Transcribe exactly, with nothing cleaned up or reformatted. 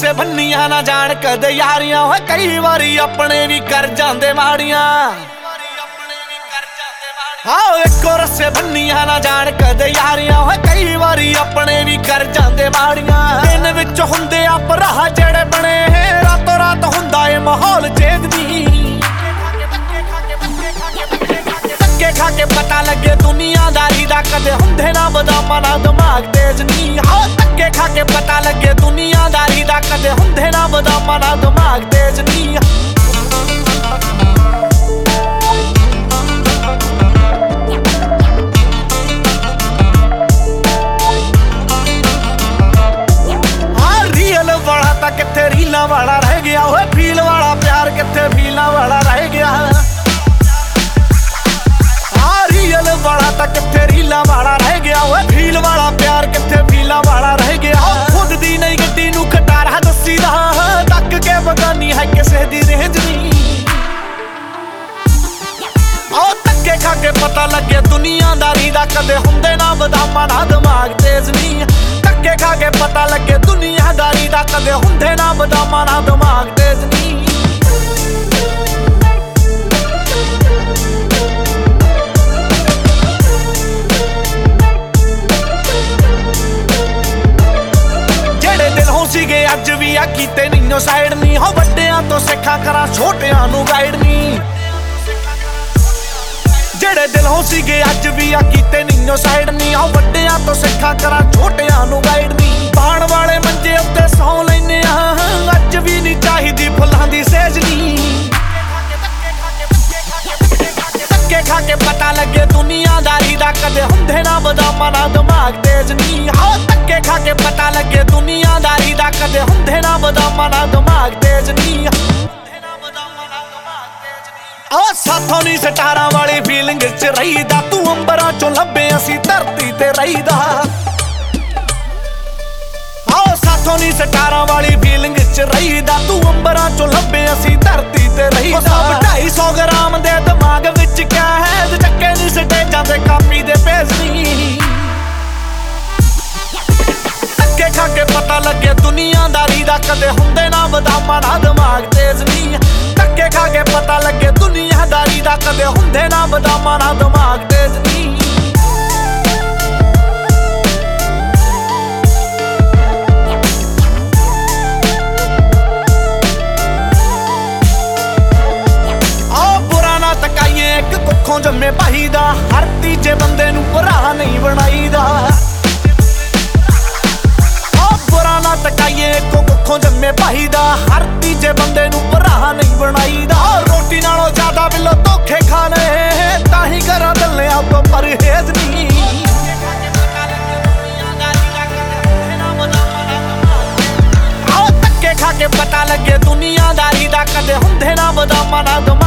रस्से भन्निया ना जान कदे यारियां होए कई वारी अपने भी कर जांदे माड़ियां। हाँ एको रस्से भन्निया ना जान कदे यारियां होए कई वारी अपने भी कर जांदे माड़ियां। दिन विच हुंदे आ भरा जेड़े बने रातों रात हुंदा ए माहौल चेंजदी। धक्के खा के पता लगे दुनियादारी दा कदे हुंदे ना बदामां ना दिमाग तेज नी। हाँ धक्के खा के पता लगे दुनियादारी दा कदे हुंदे ना बदामां ना दिमाग तेज नी। हाँ रियल वाला तां किथे रीलां वाला रह गया होए फील वाला प्यार किथे फीलां वाला रह गया। वाला तक किथे रीला वाला रह गया होए फील वाला प्यार किथे फीला वाला रह गया। खुद दी नई गड्डी नू खटारा दसी दा तक के बगानी है किसे दी रेंज नी। ओ धक्के खा के पता लगे दुनियादारी दा कदे हुंदे ना बदामां ना दिमाग तेज नी। धक्के खा के पता लगे दुनियादारी दा कदे हुंदे ना बदामां ना दिमाग तेज नी। सीगे अज भी आ कीते नहीं साइड नी। हो वड्डियां तो सिखा करा छोटियां नू गाइड नी। जेड़े दिल हो सीगे अज भी आ कीते नहीं साइड नी। हो वड्डियां तो सिखा करा छोटियां नू गाइड नी। बाण वाले मंजे उत्ते सौ लैने अज भी नहीं चाहिदी फुल्लां दी सेज नी। धक्के खा के पता लगे दुनियादारी दा कदे हुंदे ना बदामां ना दिमाग तेज नी। हाँ धक्के खा के पता लगे दुनियादारी दा कदे हुंदे ना बदामां ना दिमाग तेज नी। आ साथों नी सटारां वाली फीलिंग च रहीदा तू अंबरां चों लभे असी धरती ते रहीदा। आओ साथों नी सटारां वाली फीलिंग च रहीदा तू अंबरां चों लभे असी धरती ते रहीदा। सब ढाई सौ ग्राम दे दिमाग विच कैद चक्के नी स्टेजां ते कापी दे पेज नी। धक्के खा के पता लगे दुनियादारी दा कदे हुंदे ना बदामां ना दिमाग तेज नी। धक्के खा के पता लगे दुनियादारी दा कदे हुंदे ना बदामां ना दिमाग तेज नी। एक कुखों जम्मे भाई दा हर तीजे बंदे नू भरा नहीं बनाईदा। बुरा ना तकाइए एक कुखों जम्मे भाई दा हर तीजे बंदे नू भरा नहीं बनाईदा। रोटी नालों ज्यादा बिलो धोखे खाने ताही करा दलिया तो परहेज नी। धक्के खा के पता लगे दुनियादारी दा कदे हुंदे ना बदामां ना